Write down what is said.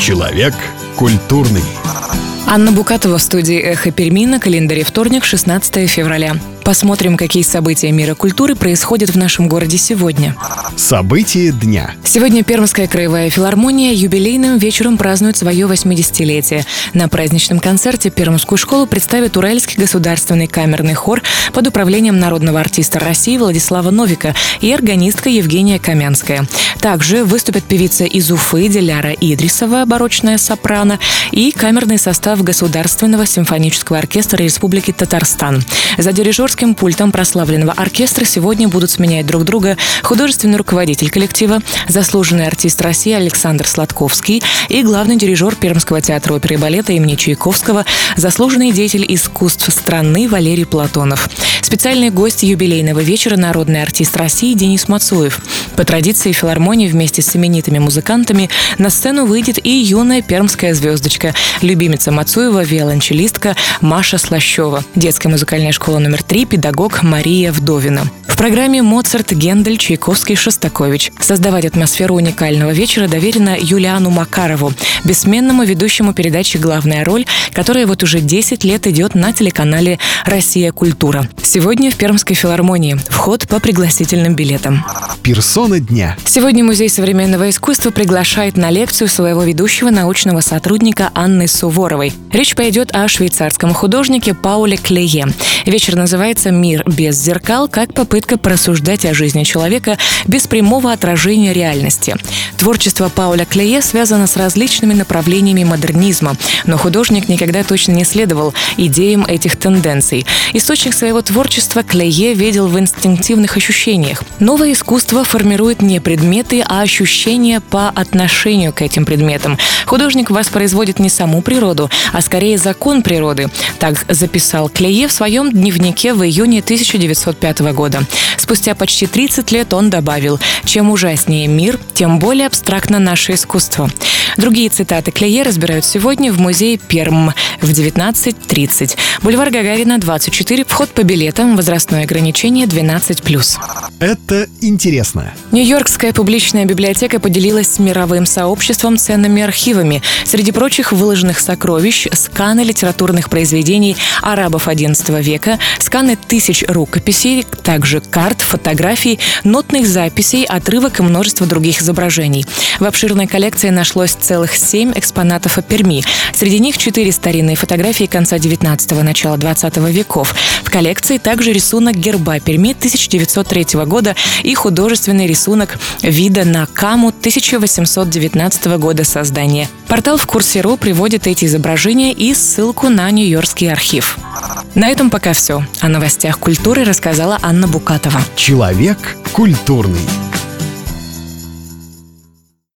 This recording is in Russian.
Человек культурный. Анна Букатова в студии «Эхо Перми» на календаре вторник, 16 февраля. Посмотрим, какие события мира культуры происходят в нашем городе сегодня. События дня. Сегодня Пермская краевая филармония юбилейным вечером празднует свое 80-летие. На праздничном концерте Пермскую школу представит Уральский государственный камерный хор под управлением народного артиста России Владислава Новика и органистка Евгения Камянская. Также выступят певица из Уфы Диляра Идрисова, барочная сопрано, и камерный состав Государственного симфонического оркестра Республики Татарстан. За дирижерским пультом прославленного оркестра сегодня будут сменять друг друга художественный руководитель коллектива, заслуженный артист России Александр Сладковский и главный дирижер Пермского театра оперы и балета имени Чайковского, заслуженный деятель искусств страны Валерий Платонов. Специальный гость юбилейного вечера – народный артист России Денис Мацуев. По традиции филармонии вместе с именитыми музыкантами на сцену выйдет и юная пермская звездочка, любимица Мацуева, виолончелистка Маша Слащева, детская музыкальная школа номер 3, педагог Мария Вдовина. В программе Моцарт, Гендель, Чайковский, Шостакович. Создавать атмосферу уникального вечера доверено Юлиану Макарову, бессменному ведущему передачи «Главная роль», которая вот уже 10 лет идет на телеканале «Россия. Культура». Сегодня в Пермской филармонии. Вход по пригласительным билетам. Персона дня. Сегодня Музей современного искусства приглашает на лекцию своего ведущего научного сотрудника Анны Суворовой. Речь пойдет о швейцарском художнике Пауле Клее. Вечер называется «Мир без зеркал. Как попытка порассуждать о жизни человека без прямого отражения реальности». Творчество Пауля Клее связано с различными направлениями модернизма, но художник никогда точно не следовал идеям этих тенденций. Источник своего творчества Клее видел в инстинктивных ощущениях. Новое искусство формирует не предметы, а ощущения по отношению к этим предметам. Художник воспроизводит не саму природу, а скорее закон природы. Так записал Клее в своем дневнике в июне 1905 года. Спустя почти 30 лет он добавил: «Чем ужаснее мир, тем более абстрактно наше искусство». Другие цитаты Клее разбирают сегодня в музее Перм в 19:30. Бульвар Гагарина, 24, вход по билетам, возрастное ограничение 12+. Это интересно. Нью-Йоркская публичная библиотека поделилась с мировым сообществом ценными архивами. Среди прочих выложенных сокровищ – сканы литературных произведений арабов XI века, сканы тысяч рукописей, также карт, фотографий, нотных записей, отрывок и множество других изображений. В обширной коллекции нашлось целых 7 экспонатов о Перми. Среди них 4 старинные фотографии конца 19-го, начала 20 веков. В коллекции также рисунок герба Перми 1903 года и художественный рисунок вида на Каму 1819 года создания. Портал «Вкурсе.ру» приводит эти изображения и ссылку на Нью-Йоркский архив. На этом пока все. О новостях культуры рассказала Анна Букатова. Человек культурный.